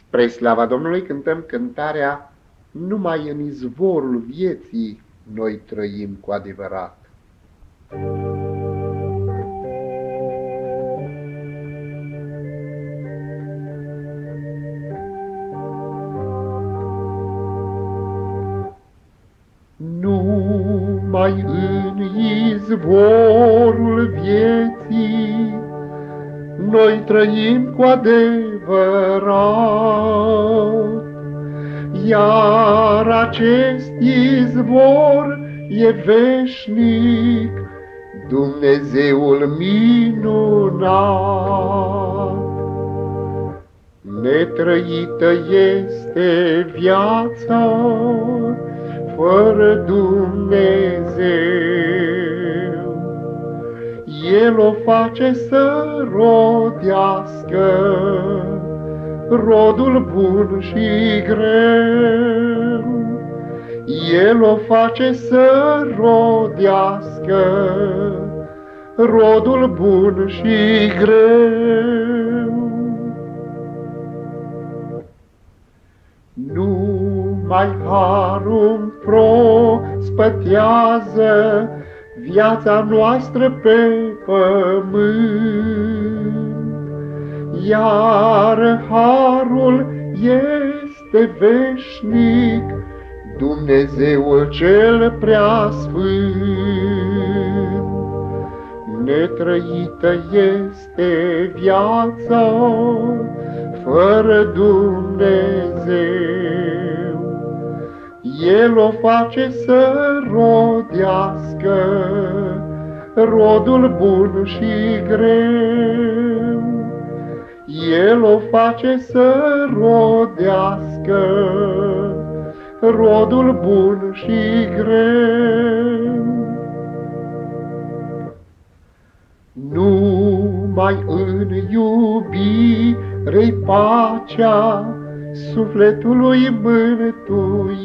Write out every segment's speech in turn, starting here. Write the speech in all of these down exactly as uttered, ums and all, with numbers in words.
Spre slava Domnului cântăm cântarea Numai în izvorul vieții noi trăim cu adevărat. Numai în izvorul vieții noi trăim cu adevărat, iar acest izvor e veșnic, Dumnezeul minunat. Netrăită este viața fără Dumnezeu, El o face să rodească rodul bun și greu. El o face să rodească rodul bun și greu. Numai harul prospătează viața noastră pe pământ, iar harul este veșnic, Dumnezeul cel preasfânt. Netrăită este viața fără Dumnezeu, El o face să rodească rodul bun și greu. El o face să rodească rodul bun și greu. Numai în iubire-i pacea sufletului mântuit,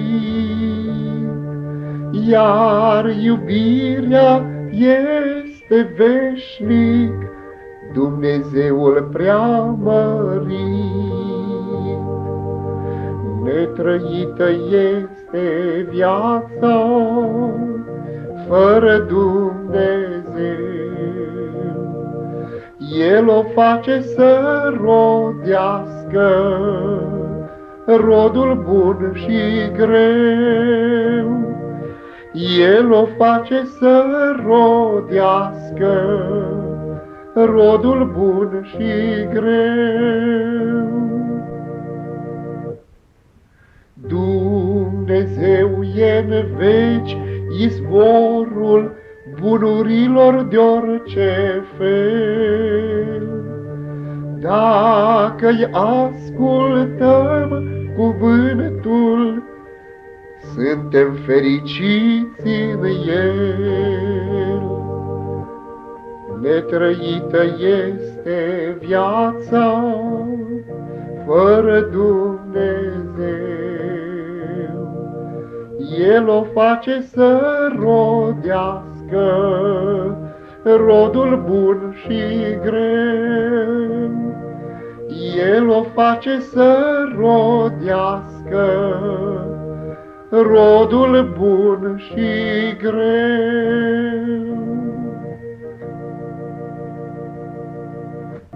iar iubirea este veșnic, Dumnezeul preamărit. Netrăită este viața fără Dumnezeu, El o face să rodească rodul bun și greu. El o face să rodească rodul bun și greu. Dumnezeu e în veci izvorul bunurilor de orice fel. Dacă-i ascultăm cuvântul, suntem fericiți în el. Netrăită este viața fără Dumnezeu, El o face să rodească rodul bun și greu. El o face să rodească rodul bun și greu.